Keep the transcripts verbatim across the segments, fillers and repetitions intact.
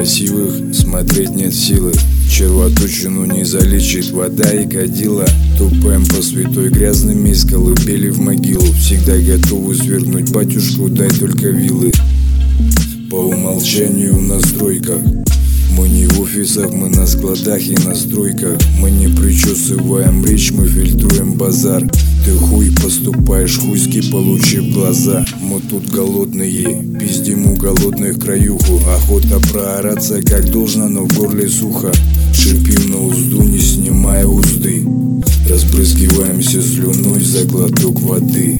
красивых смотреть нет силы. Червоточину не залечит вода и кадила. Тупаем по святой грязными из колыбели в могилу. Всегда готовы свергнуть батюшку, дай только вилы. По умолчанию в настройках. Мы не в офисах, мы на складах и на стройках. Мы не причесываем речь, мы фильтруем базар. Ты хуй поступаешь, хуйски получи глаза. Мы тут голодные, пиздим у голодных краюху. Охота проораться как должно, но в горле сухо. Шипим на узду, не снимая узды. Разбрызгиваемся слюной за глоток воды.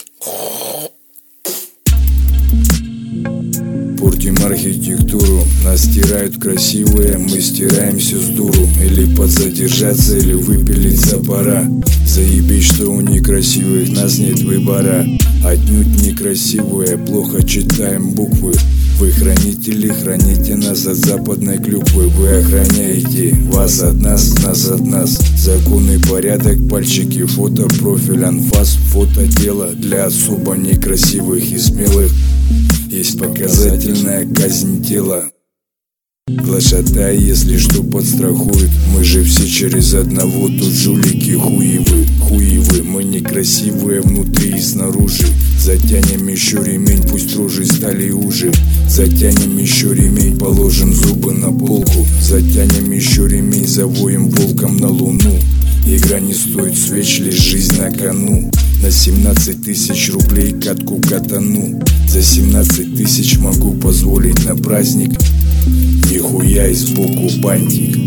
Портим архитектуру, нас стирают красивые, мы стираемся с дуру. Или подзадержаться, или выпилиться пора. Заебись, что у некрасивых нас нет выбора. Отнюдь некрасивые, плохо читаем буквы. Вы хранители, храните нас от западной клюквы. Вы охраняете вас от нас, нас от нас. Законный порядок, пальчики, фото, профиль, анфас. Фото тела для особо некрасивых и смелых. Есть показательная казнь тела. Глашатай, если что, подстрахует. Мы же все через одного, тут жулики хуевы. Хуевы, мы некрасивые внутри и снаружи. Затянем еще ремень, пусть рожи стали уже. Затянем еще ремень, положим зубы на полку. Затянем еще ремень, завоем волком на луну. Игра не стоит свеч, лишь жизнь на кону. На семнадцать тысяч рублей катку катану. За семнадцать тысяч могу позволить на праздник. Нихуя и сбоку бантик.